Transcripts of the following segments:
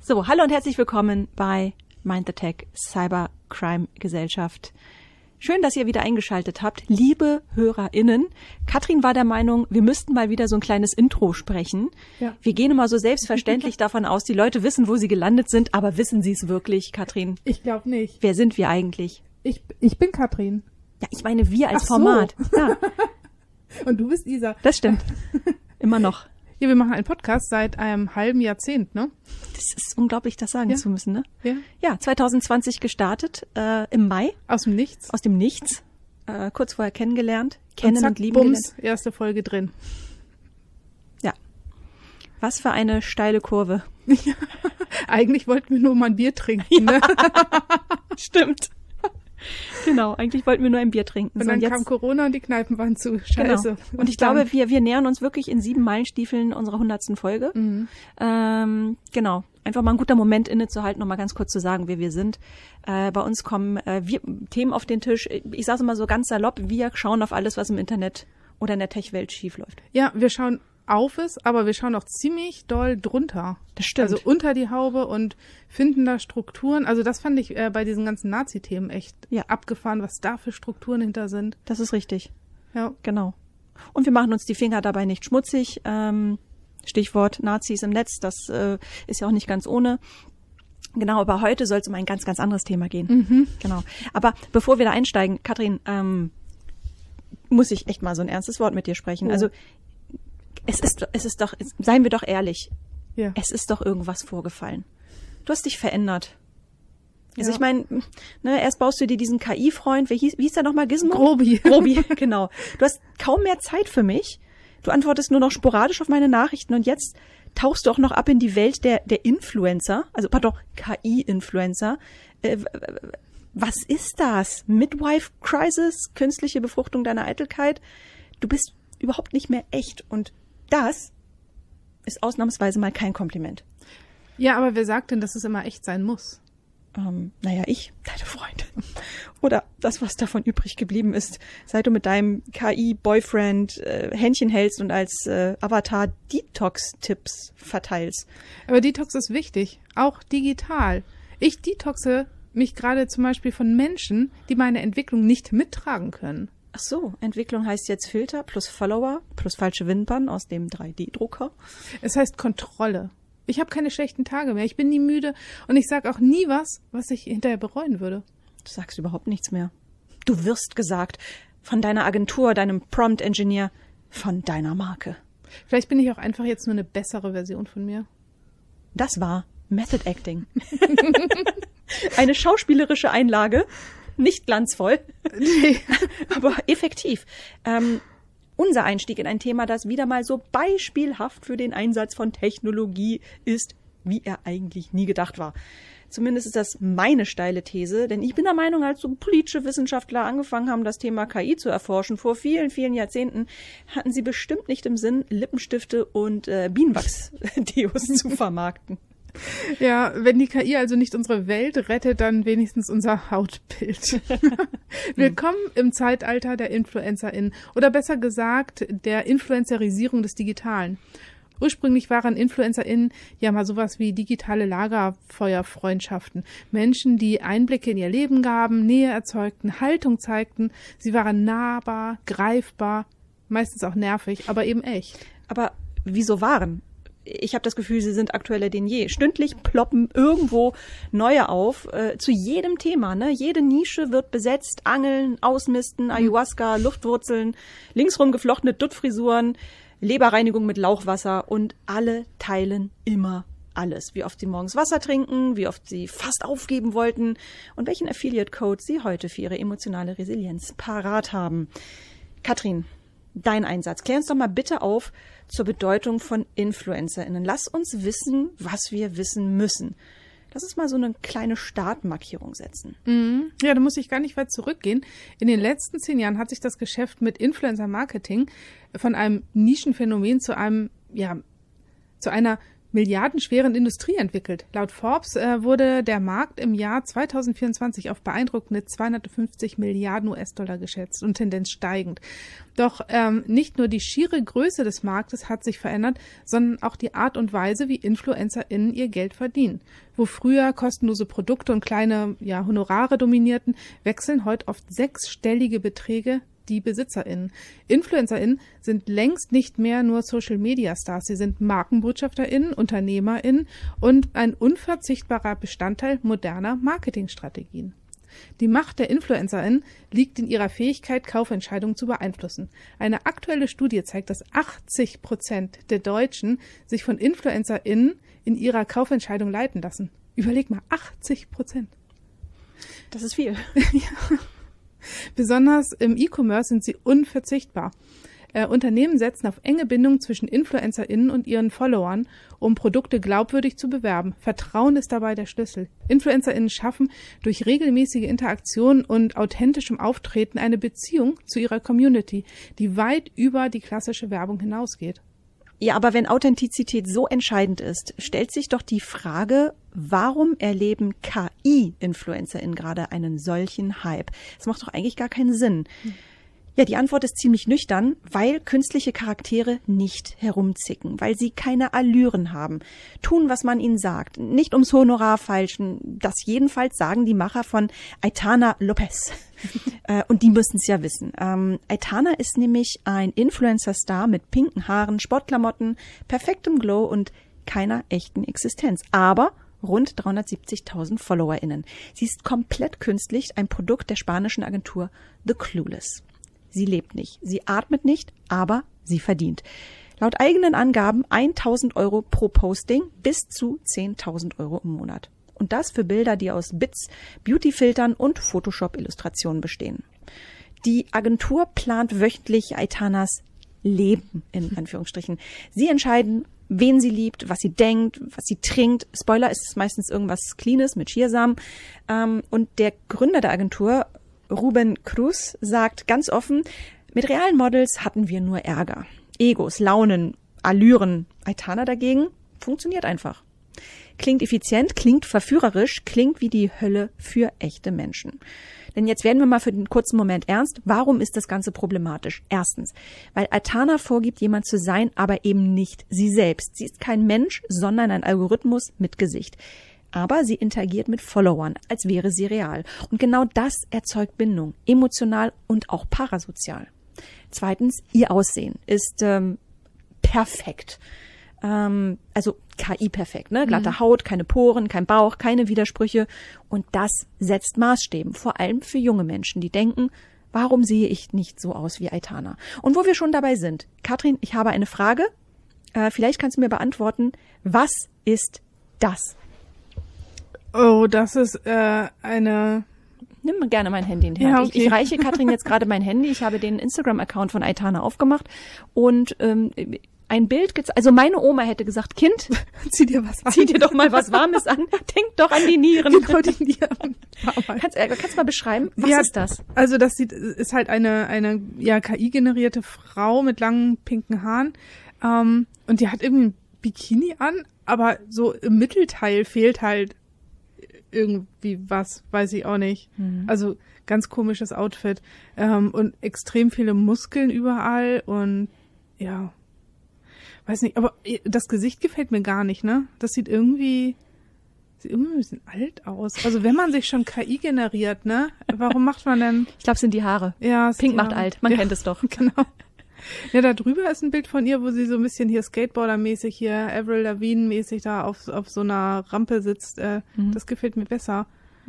So, hallo und herzlich willkommen bei Mind the Tech Cybercrime Gesellschaft. Schön, dass ihr wieder eingeschaltet habt. Liebe HörerInnen, Katrin war der Meinung, wir müssten mal wieder so ein kleines Intro sprechen. Ja. Wir gehen immer so selbstverständlich davon aus, die Leute wissen, wo sie gelandet sind, aber wissen sie es wirklich, Katrin? Ich glaube nicht. Wer sind wir eigentlich? Ich bin Katrin. Ja, ich meine wir als Format. Ja. Und du bist Isa. Das stimmt. Immer noch. Ja, wir machen einen Podcast seit einem halben Jahrzehnt, ne? Das ist unglaublich, das sagen zu müssen, ne? Ja. Ja, 2020 gestartet, im Mai. Aus dem Nichts. Aus dem Nichts. Kurz vorher kennengelernt. Kennen und lieben Bums, gelernt. Erste Folge drin. Ja. Was für eine steile Kurve. Ja. Eigentlich wollten wir nur mal ein Bier trinken, ne? Stimmt. Genau, eigentlich wollten wir nur ein Bier trinken. Und dann kam Corona und die Kneipen waren zu. Scheiße. Genau. Und ich glaube, wir nähern uns wirklich in 7 Meilenstiefeln unserer 100. Folge. Mhm. Genau. Einfach mal ein guter Moment innezuhalten, noch mal ganz kurz zu sagen, wer wir sind. Bei uns kommen Themen auf den Tisch. Ich sage es immer so ganz salopp, wir schauen auf alles, was im Internet oder in der Tech-Welt schief läuft. Ja, wir schauen auf es, aber wir schauen auch ziemlich doll drunter. Das stimmt. Also unter die Haube und finden da Strukturen. Also das fand ich bei diesen ganzen Nazi-Themen echt abgefahren, was da für Strukturen hinter sind. Das ist richtig. Ja. Genau. Und wir machen uns die Finger dabei nicht schmutzig. Stichwort Nazis im Netz, das ist ja auch nicht ganz ohne. Genau, aber heute soll es um ein ganz, ganz anderes Thema gehen. Mhm. Genau. Aber bevor wir da einsteigen, Katrin, muss ich echt mal so ein ernstes Wort mit dir sprechen. Oh. Also es ist doch, seien wir doch ehrlich, ja. Es ist doch irgendwas vorgefallen. Du hast dich verändert. Also ja. Ich meine, ne, erst baust du dir diesen KI-Freund, wie hieß der nochmal, Gizmo? Grobi, genau. Du hast kaum mehr Zeit für mich. Du antwortest nur noch sporadisch auf meine Nachrichten und jetzt tauchst du auch noch ab in die Welt der Influencer, KI-Influencer. Was ist das? Midwife Crisis? Künstliche Befruchtung deiner Eitelkeit? Du bist überhaupt nicht mehr echt und das ist ausnahmsweise mal kein Kompliment. Ja, aber wer sagt denn, dass es immer echt sein muss? Ich, deine Freundin. Oder das, was davon übrig geblieben ist, seit du mit deinem KI-Boyfriend Händchen hältst und als Avatar Detox-Tipps verteilst. Aber Detox ist wichtig, auch digital. Ich detoxe mich gerade zum Beispiel von Menschen, die meine Entwicklung nicht mittragen können. Ach so, Entwicklung heißt jetzt Filter plus Follower plus falsche Wimpern aus dem 3D-Drucker. Es heißt Kontrolle. Ich habe keine schlechten Tage mehr. Ich bin nie müde und ich sage auch nie was ich hinterher bereuen würde. Du sagst überhaupt nichts mehr. Du wirst gesagt von deiner Agentur, deinem Prompt-Engineer, von deiner Marke. Vielleicht bin ich auch einfach jetzt nur eine bessere Version von mir. Das war Method Acting. Eine schauspielerische Einlage. Nicht glanzvoll, nee. aber effektiv. Unser Einstieg in ein Thema, das wieder mal so beispielhaft für den Einsatz von Technologie ist, wie er eigentlich nie gedacht war. Zumindest ist das meine steile These, denn ich bin der Meinung, als so politische Wissenschaftler angefangen haben, das Thema KI zu erforschen, vor vielen, vielen Jahrzehnten, hatten sie bestimmt nicht im Sinn, Lippenstifte und Bienenwachs-Deos zu vermarkten. Ja, wenn die KI also nicht unsere Welt rettet, dann wenigstens unser Hautbild. Willkommen im Zeitalter der InfluencerInnen oder besser gesagt der Influencerisierung des Digitalen. Ursprünglich waren InfluencerInnen ja mal sowas wie digitale Lagerfeuerfreundschaften. Menschen, die Einblicke in ihr Leben gaben, Nähe erzeugten, Haltung zeigten. Sie waren nahbar, greifbar, meistens auch nervig, aber eben echt. Aber wieso waren? Ich habe das Gefühl, sie sind aktueller denn je. Stündlich ploppen irgendwo neue auf, zu jedem Thema. Ne? Jede Nische wird besetzt, Angeln, Ausmisten, Ayahuasca, Luftwurzeln, linksrum geflochtene Duttfrisuren, Leberreinigung mit Lauchwasser und alle teilen immer alles. Wie oft sie morgens Wasser trinken, wie oft sie fast aufgeben wollten und welchen Affiliate-Code sie heute für ihre emotionale Resilienz parat haben. Katrin, dein Einsatz. Klär uns doch mal bitte auf zur Bedeutung von InfluencerInnen. Lass uns wissen, was wir wissen müssen. Lass uns mal so eine kleine Startmarkierung setzen. Mhm. Ja, da muss ich gar nicht weit zurückgehen. In den letzten 10 Jahren hat sich das Geschäft mit Influencer-Marketing von einem Nischenphänomen zu einer milliardenschweren Industrie entwickelt. Laut Forbes wurde der Markt im Jahr 2024 auf beeindruckende 250 Milliarden US-Dollar geschätzt und Tendenz steigend. Doch nicht nur die schiere Größe des Marktes hat sich verändert, sondern auch die Art und Weise, wie InfluencerInnen ihr Geld verdienen. Wo früher kostenlose Produkte und kleine Honorare dominierten, wechseln heute oft sechsstellige Beträge die BesitzerInnen. InfluencerInnen sind längst nicht mehr nur Social-Media-Stars. Sie sind MarkenbotschafterInnen, UnternehmerInnen und ein unverzichtbarer Bestandteil moderner Marketingstrategien. Die Macht der InfluencerInnen liegt in ihrer Fähigkeit, Kaufentscheidungen zu beeinflussen. Eine aktuelle Studie zeigt, dass 80% der Deutschen sich von InfluencerInnen in ihrer Kaufentscheidung leiten lassen. Überleg mal, 80%. Das ist viel. Ja. Besonders im E-Commerce sind sie unverzichtbar. Unternehmen setzen auf enge Bindung zwischen InfluencerInnen und ihren Followern, um Produkte glaubwürdig zu bewerben. Vertrauen ist dabei der Schlüssel. InfluencerInnen schaffen durch regelmäßige Interaktion und authentischem Auftreten eine Beziehung zu ihrer Community, die weit über die klassische Werbung hinausgeht. Ja, aber wenn Authentizität so entscheidend ist, stellt sich doch die Frage, warum erleben KI-InfluencerInnen gerade einen solchen Hype? Das macht doch eigentlich gar keinen Sinn. Ja, die Antwort ist ziemlich nüchtern, weil künstliche Charaktere nicht herumzicken, weil sie keine Allüren haben, tun, was man ihnen sagt, nicht ums Honorar feilschen. Das jedenfalls sagen die Macher von Aitana Lopez. Und die müssen es ja wissen. Aitana ist nämlich ein Influencer-Star mit pinken Haaren, Sportklamotten, perfektem Glow und keiner echten Existenz. Aber rund 370.000 FollowerInnen. Sie ist komplett künstlich, ein Produkt der spanischen Agentur The Clueless. Sie lebt nicht, sie atmet nicht, aber sie verdient. Laut eigenen Angaben 1.000 Euro pro Posting bis zu 10.000 Euro im Monat. Und das für Bilder, die aus Bits, Beautyfiltern und Photoshop-Illustrationen bestehen. Die Agentur plant wöchentlich Aitanas Leben, in Anführungsstrichen. Sie entscheiden, wen sie liebt, was sie denkt, was sie trinkt. Spoiler, ist es meistens irgendwas Cleanes mit Chiasamen. Und der Gründer der Agentur, Ruben Cruz, sagt ganz offen, mit realen Models hatten wir nur Ärger. Egos, Launen, Allüren. Aitana dagegen funktioniert einfach. Klingt effizient, klingt verführerisch, klingt wie die Hölle für echte Menschen. Denn jetzt werden wir mal für den kurzen Moment ernst. Warum ist das Ganze problematisch? Erstens, weil Aitana vorgibt, jemand zu sein, aber eben nicht sie selbst. Sie ist kein Mensch, sondern ein Algorithmus mit Gesicht. Aber sie interagiert mit Followern, als wäre sie real. Und genau das erzeugt Bindung, emotional und auch parasozial. Zweitens, ihr Aussehen ist perfekt. Also KI-perfekt, ne? Glatte Haut, keine Poren, kein Bauch, keine Widersprüche. Und das setzt Maßstäbe, vor allem für junge Menschen, die denken, warum sehe ich nicht so aus wie Aitana? Und wo wir schon dabei sind, Katrin, ich habe eine Frage. Vielleicht kannst du mir beantworten, was ist das? Oh, das ist eine... Nimm gerne mein Handy in die Hand. Ja, okay. Ich reiche Katrin jetzt gerade mein Handy. Ich habe den Instagram-Account von Aitana aufgemacht und ein Bild, also meine Oma hätte gesagt, Kind, zieh dir was an. Zieh dir doch mal was Warmes an. Denk doch an die Nieren. Genau, die Nieren. Kannst du mal beschreiben, was ist das? Also das ist halt eine KI-generierte Frau mit langen pinken Haaren und die hat irgendwie ein Bikini an, aber so im Mittelteil fehlt halt irgendwie was, weiß ich auch nicht. Also ganz komisches Outfit und extrem viele Muskeln überall und ja, weiß nicht, aber das Gesicht gefällt mir gar nicht, ne? Das sieht irgendwie ein bisschen alt aus. Also wenn man sich schon KI generiert, ne? Warum macht man denn? Ich glaube, es sind die Haare. Ja, Pink macht alt, man kennt es doch. Genau. Ja, da drüber ist ein Bild von ihr, wo sie so ein bisschen hier Skateboarder-mäßig, hier Avril Lavigne-mäßig da auf so einer Rampe sitzt. Das gefällt mir besser.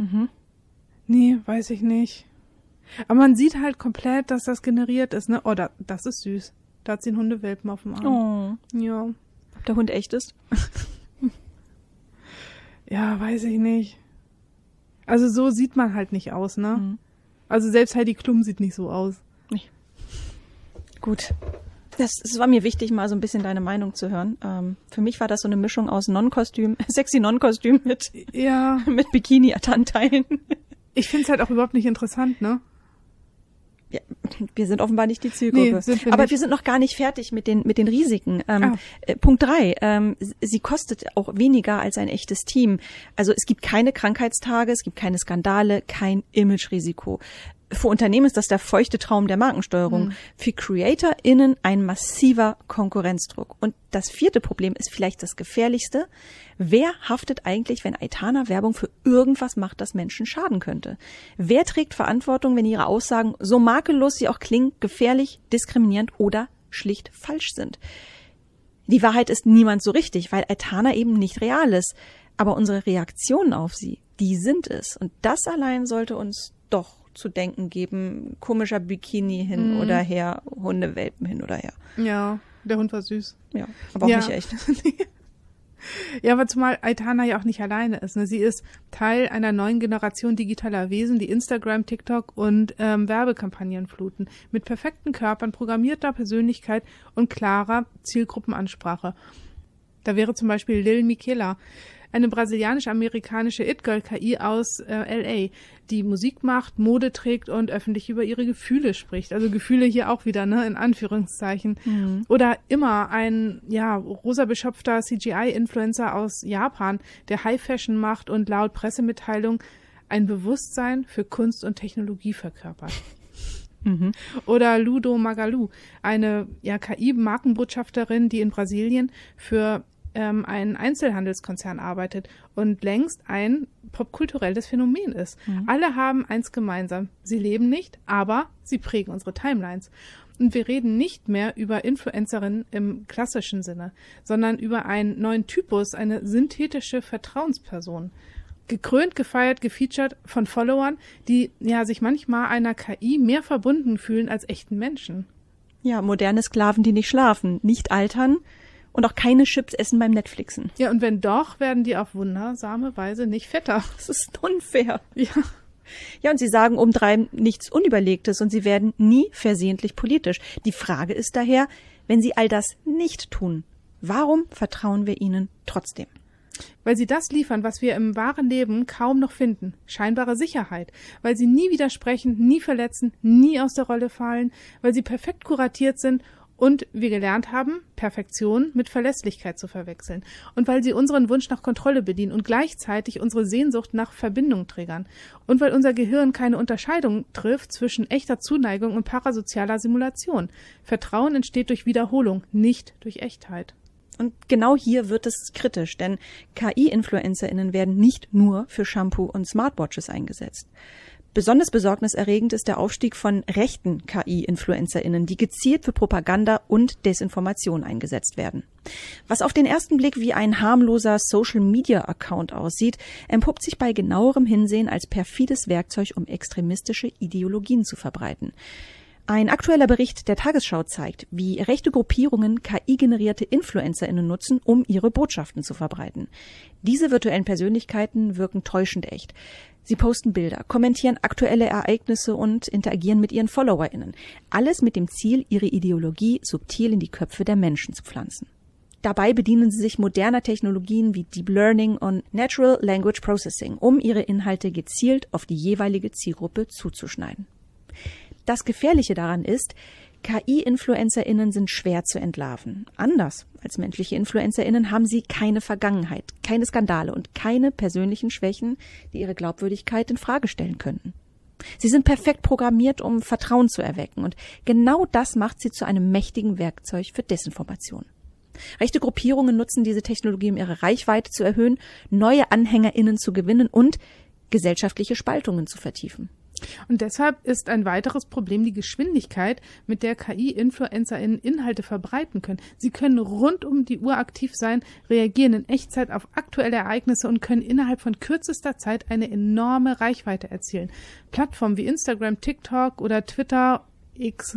Nee, weiß ich nicht. Aber man sieht halt komplett, dass das generiert ist, ne? Oh, das ist süß. Da hat sie einen Hundewelpen auf dem Arm. Oh. Ja. Ob der Hund echt ist? Ja, weiß ich nicht. Also so sieht man halt nicht aus, ne? Also selbst Heidi Klum sieht nicht so aus. Nee. Gut. Es war mir wichtig, mal so ein bisschen deine Meinung zu hören. Für mich war das so eine Mischung aus sexy Non-Kostüm mit Bikini-Anteilen. Ich finde es halt auch überhaupt nicht interessant, ne? Ja, wir sind offenbar nicht die Zielgruppe. Nee, sind wir aber nicht. wir sind noch gar nicht fertig mit den Risiken. Punkt 3. Sie kostet auch weniger als ein echtes Team. Also es gibt keine Krankheitstage, es gibt keine Skandale, kein Imagerisiko. Für Unternehmen ist das der feuchte Traum der Markensteuerung. Für CreatorInnen ein massiver Konkurrenzdruck. Und das 4. Problem ist vielleicht das gefährlichste. Wer haftet eigentlich, wenn Aitana Werbung für irgendwas macht, das Menschen schaden könnte? Wer trägt Verantwortung, wenn ihre Aussagen, so makellos sie auch klingen, gefährlich, diskriminierend oder schlicht falsch sind? Die Wahrheit ist niemand so richtig, weil Aitana eben nicht real ist. Aber unsere Reaktionen auf sie, die sind es. Und das allein sollte uns doch zu denken geben, komischer Bikini hin oder her, Hundewelpen hin oder her. Ja, der Hund war süß. Ja, aber auch nicht echt. Ja, aber zumal Aitana ja auch nicht alleine ist. Ne? Sie ist Teil einer neuen Generation digitaler Wesen, die Instagram, TikTok und Werbekampagnen fluten. Mit perfekten Körpern, programmierter Persönlichkeit und klarer Zielgruppenansprache. Da wäre zum Beispiel Lil Miquela, eine brasilianisch-amerikanische It-Girl-KI aus L.A., die Musik macht, Mode trägt und öffentlich über ihre Gefühle spricht. Also Gefühle hier auch wieder, ne, in Anführungszeichen. Oder immer ein, rosa beschöpfter CGI-Influencer aus Japan, der High-Fashion macht und laut Pressemitteilung ein Bewusstsein für Kunst und Technologie verkörpert. Oder Ludo Magalu, eine KI-Markenbotschafterin, die in Brasilien für einen Einzelhandelskonzern arbeitet und längst ein popkulturelles Phänomen ist. Alle haben eins gemeinsam. Sie leben nicht, aber sie prägen unsere Timelines. Und wir reden nicht mehr über Influencerinnen im klassischen Sinne, sondern über einen neuen Typus, eine synthetische Vertrauensperson. Gekrönt, gefeiert, gefeatured von Followern, die sich manchmal einer KI mehr verbunden fühlen als echten Menschen. Ja, moderne Sklaven, die nicht schlafen, nicht altern und auch keine Chips essen beim Netflixen. Ja, und wenn doch, werden die auf wundersame Weise nicht fetter. Das ist unfair. Ja. Ja, und sie sagen obendrein nichts Unüberlegtes und sie werden nie versehentlich politisch. Die Frage ist daher, wenn sie all das nicht tun, warum vertrauen wir ihnen trotzdem? Weil sie das liefern, was wir im wahren Leben kaum noch finden. Scheinbare Sicherheit. Weil sie nie widersprechen, nie verletzen, nie aus der Rolle fallen. Weil sie perfekt kuratiert sind und wir gelernt haben, Perfektion mit Verlässlichkeit zu verwechseln. Und weil sie unseren Wunsch nach Kontrolle bedienen und gleichzeitig unsere Sehnsucht nach Verbindung triggern. Und weil unser Gehirn keine Unterscheidung trifft zwischen echter Zuneigung und parasozialer Simulation. Vertrauen entsteht durch Wiederholung, nicht durch Echtheit. Und genau hier wird es kritisch, denn KI-InfluencerInnen werden nicht nur für Shampoo und Smartwatches eingesetzt. Besonders besorgniserregend ist der Aufstieg von rechten KI-InfluencerInnen, die gezielt für Propaganda und Desinformation eingesetzt werden. Was auf den ersten Blick wie ein harmloser Social-Media-Account aussieht, entpuppt sich bei genauerem Hinsehen als perfides Werkzeug, um extremistische Ideologien zu verbreiten. Ein aktueller Bericht der Tagesschau zeigt, wie rechte Gruppierungen KI-generierte InfluencerInnen nutzen, um ihre Botschaften zu verbreiten. Diese virtuellen Persönlichkeiten wirken täuschend echt. Sie posten Bilder, kommentieren aktuelle Ereignisse und interagieren mit ihren FollowerInnen. Alles mit dem Ziel, ihre Ideologie subtil in die Köpfe der Menschen zu pflanzen. Dabei bedienen sie sich moderner Technologien wie Deep Learning und Natural Language Processing, um ihre Inhalte gezielt auf die jeweilige Zielgruppe zuzuschneiden. Das Gefährliche daran ist, KI-InfluencerInnen sind schwer zu entlarven. Anders als menschliche InfluencerInnen haben sie keine Vergangenheit, keine Skandale und keine persönlichen Schwächen, die ihre Glaubwürdigkeit in Frage stellen könnten. Sie sind perfekt programmiert, um Vertrauen zu erwecken, und genau das macht sie zu einem mächtigen Werkzeug für Desinformation. Rechte Gruppierungen nutzen diese Technologie, um ihre Reichweite zu erhöhen, neue AnhängerInnen zu gewinnen und gesellschaftliche Spaltungen zu vertiefen. Und deshalb ist ein weiteres Problem die Geschwindigkeit, mit der KI-InfluencerInnen Inhalte verbreiten können. Sie können rund um die Uhr aktiv sein, reagieren in Echtzeit auf aktuelle Ereignisse und können innerhalb von kürzester Zeit eine enorme Reichweite erzielen. Plattformen wie Instagram, TikTok oder Twitter X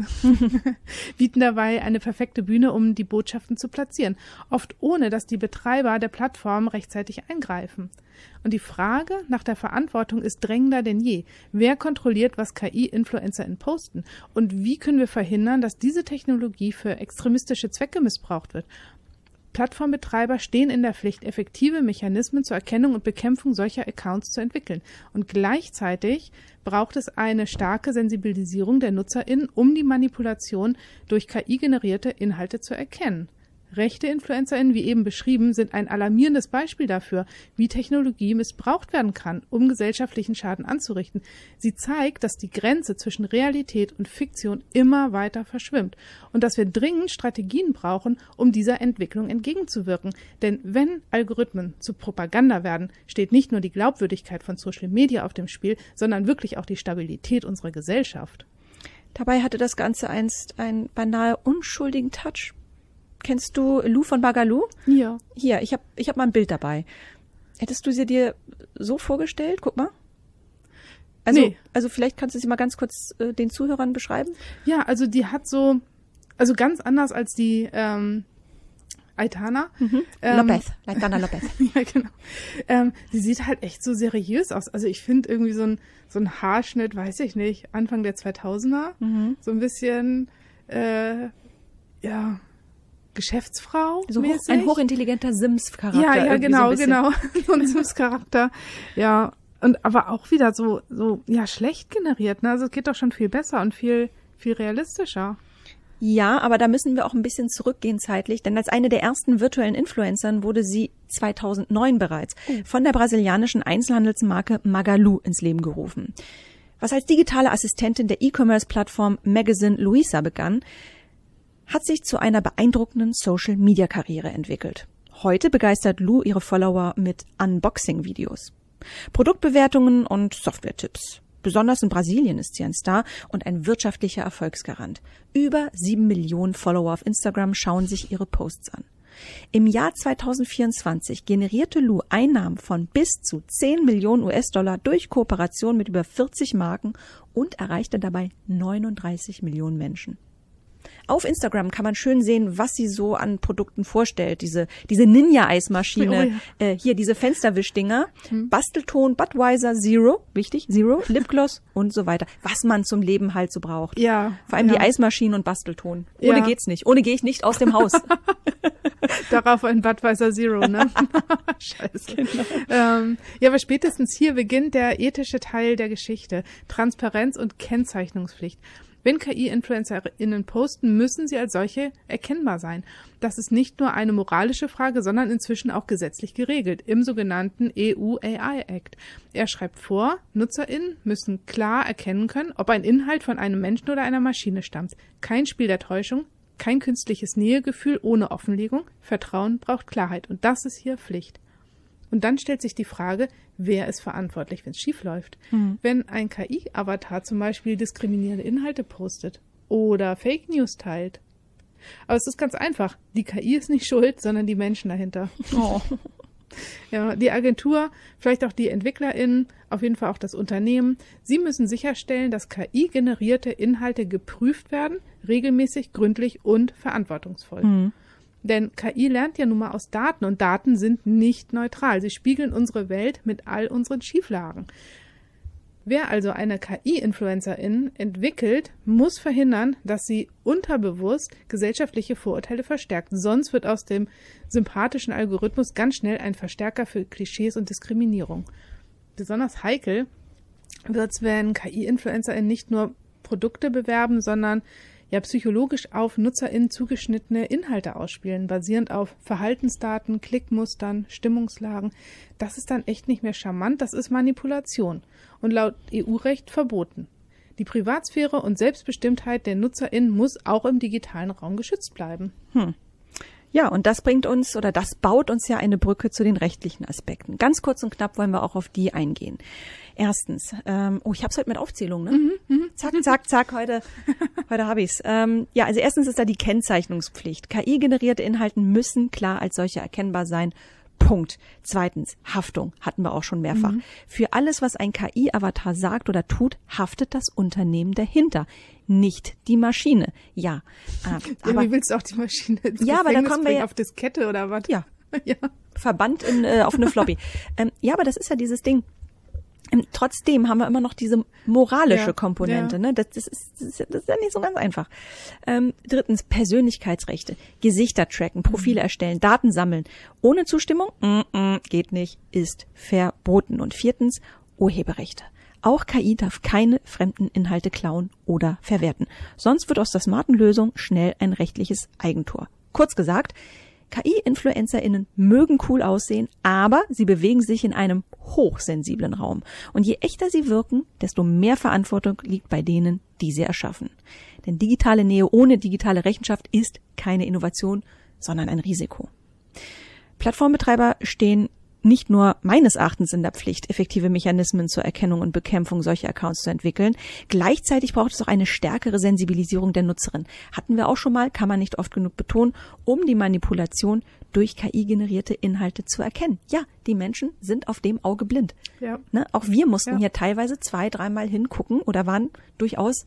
bieten dabei eine perfekte Bühne, um die Botschaften zu platzieren, oft ohne, dass die Betreiber der Plattform rechtzeitig eingreifen. Und die Frage nach der Verantwortung ist drängender denn je. Wer kontrolliert, was KI-InfluencerInnen posten? Und wie können wir verhindern, dass diese Technologie für extremistische Zwecke missbraucht wird? Plattformbetreiber stehen in der Pflicht, effektive Mechanismen zur Erkennung und Bekämpfung solcher Accounts zu entwickeln. Und gleichzeitig braucht es eine starke Sensibilisierung der NutzerInnen, um die Manipulation durch KI-generierte Inhalte zu erkennen. Rechte InfluencerInnen, wie eben beschrieben, sind ein alarmierendes Beispiel dafür, wie Technologie missbraucht werden kann, um gesellschaftlichen Schaden anzurichten. Sie zeigt, dass die Grenze zwischen Realität und Fiktion immer weiter verschwimmt und dass wir dringend Strategien brauchen, um dieser Entwicklung entgegenzuwirken. Denn wenn Algorithmen zu Propaganda werden, steht nicht nur die Glaubwürdigkeit von Social Media auf dem Spiel, sondern wirklich auch die Stabilität unserer Gesellschaft. Dabei hatte das Ganze einst einen beinahe unschuldigen Touch. Kennst du Lou von Bagaloo? Ja. Hier, ich hab mal ein Bild dabei. Hättest du sie dir so vorgestellt? Guck mal. Also vielleicht kannst du sie mal ganz kurz den Zuhörern beschreiben. Ja, also die hat so, also ganz anders als die Aitana. Aitana Lopez. Ja, genau. Die sieht halt echt so seriös aus. Also ich finde irgendwie so ein Haarschnitt, weiß ich nicht, Anfang der 2000er. So ein bisschen, Geschäftsfrau. So ein hochintelligenter Sims-Charakter. Ja, genau. So ein Sims-Charakter. Ja, und aber auch wieder so schlecht generiert. Ne? Also es geht doch schon viel besser und viel realistischer. Ja, aber da müssen wir auch ein bisschen zurückgehen zeitlich, denn als eine der ersten virtuellen Influencern wurde sie 2009 bereits von der brasilianischen Einzelhandelsmarke Magalu ins Leben gerufen. Was als digitale Assistentin der E-Commerce-Plattform Magazine Luiza begann, hat sich zu einer beeindruckenden Social-Media-Karriere entwickelt. Heute begeistert Lou ihre Follower mit Unboxing-Videos, Produktbewertungen und Software-Tipps. Besonders in Brasilien ist sie ein Star und ein wirtschaftlicher Erfolgsgarant. Über 7 Millionen Follower auf Instagram schauen sich ihre Posts an. Im Jahr 2024 generierte Lou Einnahmen von bis zu 10 Millionen US-Dollar durch Kooperation mit über 40 Marken und erreichte dabei 39 Millionen Menschen. Auf Instagram kann man schön sehen, was sie so an Produkten vorstellt. Diese Ninja-Eismaschine, hier diese Fensterwischdinger, Bastelton, Budweiser, Zero, wichtig, Zero, Lipgloss und so weiter. Was man zum Leben halt so braucht. Ja. Vor allem die Eismaschinen und Bastelton. Ohne geht's nicht. Ohne gehe ich nicht aus dem Haus. Darauf ein Budweiser Zero, ne? Scheiße. Genau. Aber spätestens hier beginnt der ethische Teil der Geschichte. Transparenz und Kennzeichnungspflicht. Wenn KI-InfluencerInnen posten, müssen sie als solche erkennbar sein. Das ist nicht nur eine moralische Frage, sondern inzwischen auch gesetzlich geregelt im sogenannten EU AI Act. Er schreibt vor, NutzerInnen müssen klar erkennen können, ob ein Inhalt von einem Menschen oder einer Maschine stammt. Kein Spiel der Täuschung, kein künstliches Nähegefühl ohne Offenlegung. Vertrauen braucht Klarheit und das ist hier Pflicht. Und dann stellt sich die Frage, wer ist verantwortlich, wenn es schief läuft? Wenn ein KI-Avatar zum Beispiel diskriminierende Inhalte postet oder Fake News teilt. Aber es ist ganz einfach. Die KI ist nicht schuld, sondern die Menschen dahinter. Oh. Ja, die Agentur, vielleicht auch die EntwicklerInnen, auf jeden Fall auch das Unternehmen. Sie müssen sicherstellen, dass KI-generierte Inhalte geprüft werden, regelmäßig, gründlich und verantwortungsvoll. Denn KI lernt ja nun mal aus Daten und Daten sind nicht neutral. Sie spiegeln unsere Welt mit all unseren Schieflagen. Wer also eine KI-Influencerin entwickelt, muss verhindern, dass sie unterbewusst gesellschaftliche Vorurteile verstärkt. Sonst wird aus dem sympathischen Algorithmus ganz schnell ein Verstärker für Klischees und Diskriminierung. Besonders heikel wird es, wenn KI-InfluencerInnen nicht nur Produkte bewerben, sondern psychologisch auf NutzerInnen zugeschnittene Inhalte ausspielen, basierend auf Verhaltensdaten, Klickmustern, Stimmungslagen. Das ist dann echt nicht mehr charmant, das ist Manipulation und laut EU-Recht verboten. Die Privatsphäre und Selbstbestimmtheit der NutzerInnen muss auch im digitalen Raum geschützt bleiben. Ja, und das baut uns ja eine Brücke zu den rechtlichen Aspekten. Ganz kurz und knapp wollen wir auch auf die eingehen. Erstens, ich hab's heute mit Aufzählung, ne? Zack, heute hab ich's. Also erstens ist da die Kennzeichnungspflicht. KI-generierte Inhalte müssen klar als solche erkennbar sein. Punkt. Zweitens, Haftung, hatten wir auch schon mehrfach. Für alles, was ein KI-Avatar sagt oder tut, haftet das Unternehmen dahinter, nicht die Maschine. Aber wie willst du auch die Maschine ins aber da kommen wir auf Diskette oder was? Ja. Verbannt auf eine Floppy. Aber das ist ja dieses Ding. Trotzdem haben wir immer noch diese moralische Komponente. Ja. Ne? Das ist ja nicht so ganz einfach. 3. Persönlichkeitsrechte. Gesichter tracken, Profile erstellen, Daten sammeln. Ohne Zustimmung? Geht nicht, ist verboten. Und 4. Urheberrechte. Auch KI darf keine fremden Inhalte klauen oder verwerten. Sonst wird aus der smarten Lösung schnell ein rechtliches Eigentor. Kurz gesagt, KI-InfluencerInnen mögen cool aussehen, aber sie bewegen sich in einem hochsensiblen Raum. Und je echter sie wirken, desto mehr Verantwortung liegt bei denen, die sie erschaffen. Denn digitale Nähe ohne digitale Rechenschaft ist keine Innovation, sondern ein Risiko. Plattformbetreiber stehen nicht nur meines Erachtens in der Pflicht, effektive Mechanismen zur Erkennung und Bekämpfung solcher Accounts zu entwickeln. Gleichzeitig braucht es auch eine stärkere Sensibilisierung der Nutzerin. Hatten wir auch schon mal, kann man nicht oft genug betonen, um die Manipulation durch KI-generierte Inhalte zu erkennen. Ja, die Menschen sind auf dem Auge blind. Ja. Ne? Auch wir mussten hier teilweise 2-3 Mal hingucken oder waren durchaus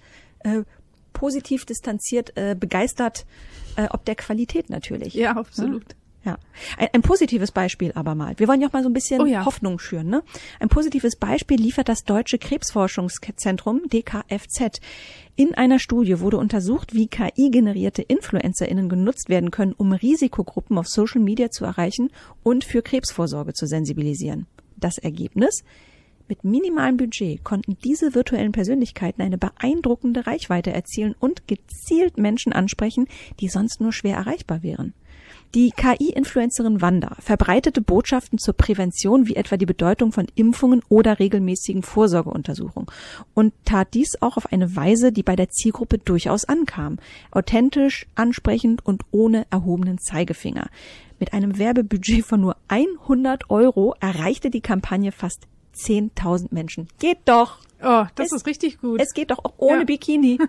positiv distanziert, begeistert, ob der Qualität natürlich. Ja, absolut. Ja, ein positives Beispiel aber mal. Wir wollen ja auch mal so ein bisschen Hoffnung schüren. Ne? Ein positives Beispiel liefert das Deutsche Krebsforschungszentrum DKFZ. In einer Studie wurde untersucht, wie KI-generierte InfluencerInnen genutzt werden können, um Risikogruppen auf Social Media zu erreichen und für Krebsvorsorge zu sensibilisieren. Das Ergebnis? Mit minimalem Budget konnten diese virtuellen Persönlichkeiten eine beeindruckende Reichweite erzielen und gezielt Menschen ansprechen, die sonst nur schwer erreichbar wären. Die KI-Influencerin Wanda verbreitete Botschaften zur Prävention, wie etwa die Bedeutung von Impfungen oder regelmäßigen Vorsorgeuntersuchungen und tat dies auch auf eine Weise, die bei der Zielgruppe durchaus ankam. Authentisch, ansprechend und ohne erhobenen Zeigefinger. Mit einem Werbebudget von nur 100 € erreichte die Kampagne fast 10.000 Menschen. Geht doch! Oh, das ist richtig gut. Es geht doch auch ohne Bikini.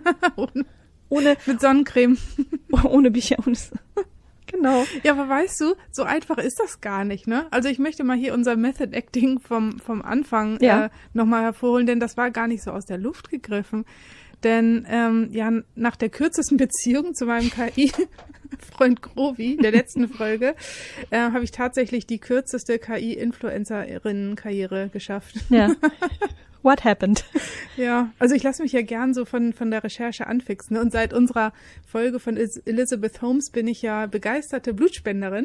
ohne mit Sonnencreme. Ohne Bikini. Genau. Ja, aber weißt du, so einfach ist das gar nicht, ne? Also ich möchte mal hier unser Method Acting vom Anfang nochmal hervorholen, denn das war gar nicht so aus der Luft gegriffen. Denn nach der kürzesten Beziehung zu meinem KI-Freund Grovi, der letzten Folge, habe ich tatsächlich die kürzeste KI-Influencerinnen-Karriere geschafft. Ja. What happened? Ja, also ich lasse mich ja gern so von der Recherche anfixen. Und seit unserer Folge von Elizabeth Holmes bin ich ja begeisterte Blutspenderin.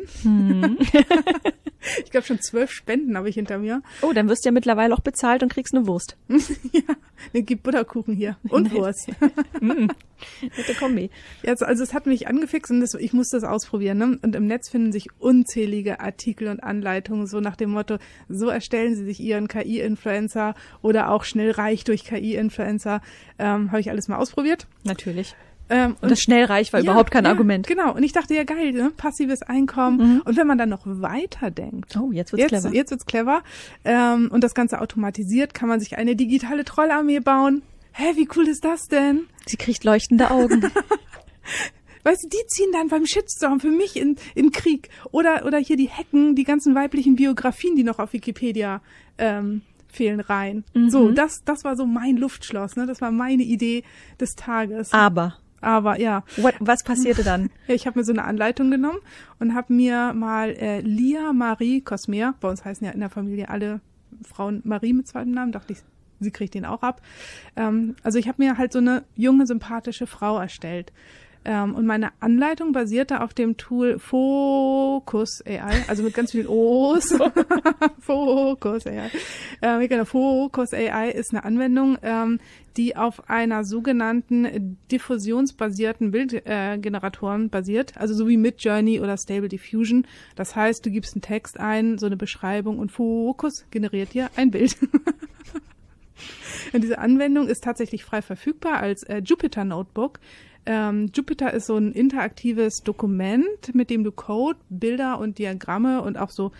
Ich glaube schon 12 Spenden habe ich hinter mir. Oh, dann wirst du ja mittlerweile auch bezahlt und kriegst eine Wurst. Ja, dann gibt Butterkuchen hier und Wurst. Nette Kombi. Ja, also es hat mich angefixt und ich muss das ausprobieren. Ne? Und im Netz finden sich unzählige Artikel und Anleitungen, so nach dem Motto, so erstellen Sie sich Ihren KI-Influencer oder auch schnell reich durch KI-Influencer. Habe ich alles mal ausprobiert. Natürlich. Und das schnell reich war überhaupt kein Argument. Genau. Und ich dachte, ja geil, ne? Passives Einkommen. Und wenn man dann noch weiterdenkt. Oh, jetzt wird's clever. Jetzt wird's clever. Und das Ganze automatisiert, kann man sich eine digitale Trollarmee bauen. Hä, wie cool ist das denn? Sie kriegt leuchtende Augen. Weißt du, die ziehen dann beim Shitstorm für mich in Krieg. Oder hier die hacken die ganzen weiblichen Biografien, die noch auf Wikipedia fehlen rein. So, das war so mein Luftschloss, ne? Das war meine Idee des Tages. Aber ja. Was passierte dann? Ja, ich habe mir so eine Anleitung genommen und habe mir mal Lia Marie Cosmer, bei uns heißen ja in der Familie alle Frauen Marie mit zweitem Namen, dachte ich, sie kriegt den auch ab. Also ich habe mir halt so eine junge, sympathische Frau erstellt. Und meine Anleitung basierte auf dem Tool Focus AI, also mit ganz vielen O's. Focus AI. Genau, Focus AI ist eine Anwendung, die auf einer sogenannten diffusionsbasierten Bildgeneratoren basiert, also so wie Midjourney oder Stable Diffusion. Das heißt, du gibst einen Text ein, so eine Beschreibung und Focus generiert dir ein Bild. Und diese Anwendung ist tatsächlich frei verfügbar als Jupyter Notebook. Jupyter ist so ein interaktives Dokument, mit dem du Code, Bilder und Diagramme und auch so,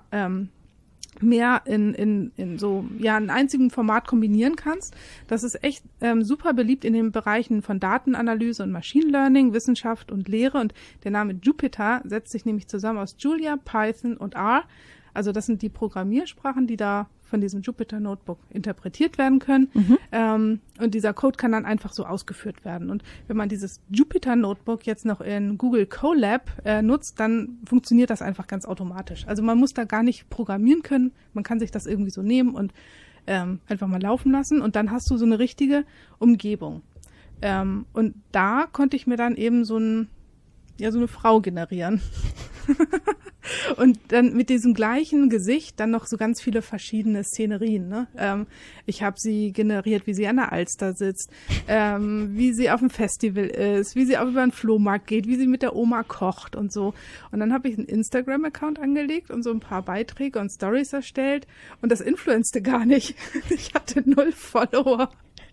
mehr in so, einem einzigen Format kombinieren kannst. Das ist echt super beliebt in den Bereichen von Datenanalyse und Machine Learning, Wissenschaft und Lehre. Und der Name Jupyter setzt sich nämlich zusammen aus Julia, Python und R. Also das sind die Programmiersprachen, die da von diesem Jupyter Notebook interpretiert werden können. Und dieser Code kann dann einfach so ausgeführt werden. Und wenn man dieses Jupyter Notebook jetzt noch in Google Colab nutzt, dann funktioniert das einfach ganz automatisch. Also man muss da gar nicht programmieren können. Man kann sich das irgendwie so nehmen und einfach mal laufen lassen und dann hast du so eine richtige Umgebung. Und da konnte ich mir dann eben so eine Frau generieren. Und dann mit diesem gleichen Gesicht dann noch so ganz viele verschiedene Szenerien. Ne? Ich habe sie generiert, wie sie an der Alster sitzt, wie sie auf dem Festival ist, wie sie auch über den Flohmarkt geht, wie sie mit der Oma kocht und so. Und dann habe ich einen Instagram-Account angelegt und so ein paar Beiträge und Stories erstellt. Und das influenzte gar nicht. Ich hatte 0 Follower.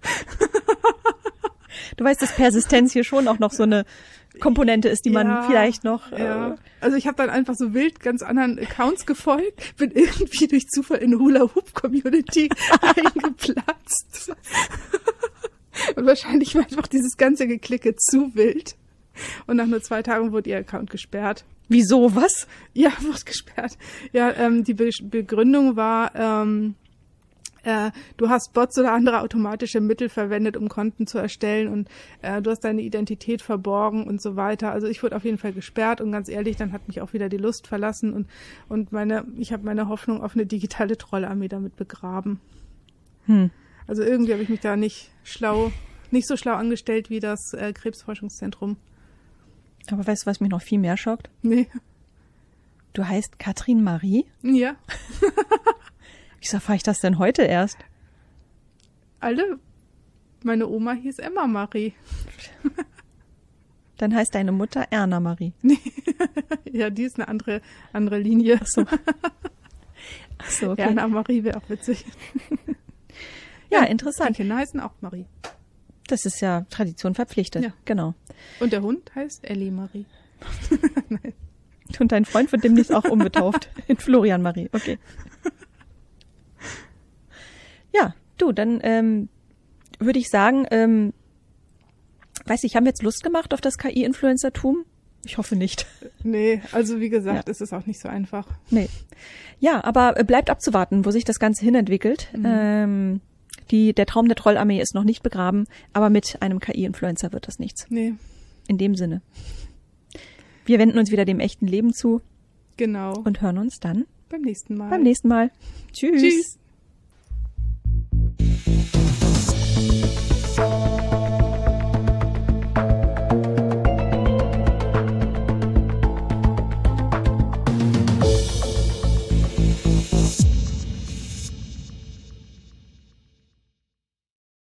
Du weißt, dass Persistenz hier schon auch noch so eine Komponente ist, die man vielleicht noch... Ja. Also ich habe dann einfach so wild ganz anderen Accounts gefolgt, bin irgendwie durch Zufall in eine Hula-Hoop-Community eingeplatzt. Und wahrscheinlich war einfach dieses ganze Geklicke zu wild. Und nach nur 2 Tagen wurde ihr Account gesperrt. Wieso? Was? Ja, wurde gesperrt. Ja, die Begründung war... du hast Bots oder andere automatische Mittel verwendet, um Konten zu erstellen und du hast deine Identität verborgen und so weiter. Also ich wurde auf jeden Fall gesperrt und ganz ehrlich, dann hat mich auch wieder die Lust verlassen und ich habe meine Hoffnung auf eine digitale Trollarmee damit begraben. Also irgendwie habe ich mich da nicht so schlau angestellt wie das Krebsforschungszentrum. Aber weißt du, was mich noch viel mehr schockt? Nee. Du heißt Katrin Marie? Ja. Wieso erfahre ich das denn heute erst? Meine Oma hieß Emma Marie. Dann heißt deine Mutter Erna Marie. Nee. Ja, die ist eine andere Linie. Ach so. Okay. Erna Marie wäre auch witzig. Ja, interessant. Die Kinder heißen auch Marie. Das ist ja Tradition verpflichtet. Ja. Genau. Und der Hund heißt Ellie Marie. Nein. Und dein Freund wird demnächst auch umgetauft in Florian Marie. Okay. Ja, du, dann würde ich sagen, haben wir jetzt Lust gemacht auf das KI-Influencertum? Ich hoffe nicht. Nee, also wie gesagt, es ist auch nicht so einfach. Nee. Ja, aber bleibt abzuwarten, wo sich das Ganze hinentwickelt. Der Traum der Trollarmee ist noch nicht begraben, aber mit einem KI-Influencer wird das nichts. Nee. In dem Sinne. Wir wenden uns wieder dem echten Leben zu. Genau. Und hören uns dann beim nächsten Mal. Tschüss.